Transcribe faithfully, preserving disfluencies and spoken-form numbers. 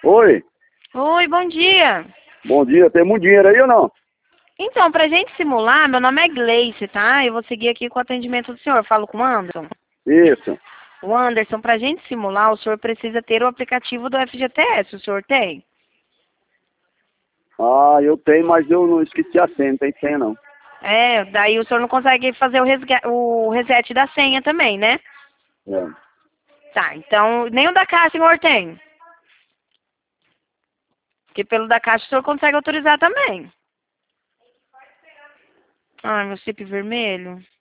Oi, Oi, bom dia. bom dia. Tem muito dinheiro aí ou não? Então, pra gente simular, meu nome é Gleice, tá? Eu vou seguir aqui com o atendimento do senhor. Eu falo com o Anderson. Isso. O Anderson, pra gente simular, o senhor precisa ter o aplicativo do F G T S. O senhor tem? Ah, eu tenho, mas eu não esqueci a senha, não tem senha não. É, daí o senhor não consegue fazer o, resga- o reset da senha também, né? É. Tá, então, nem o da caixa o senhor tem. Porque pelo da caixa o senhor consegue autorizar também. Ai, meu chip vermelho.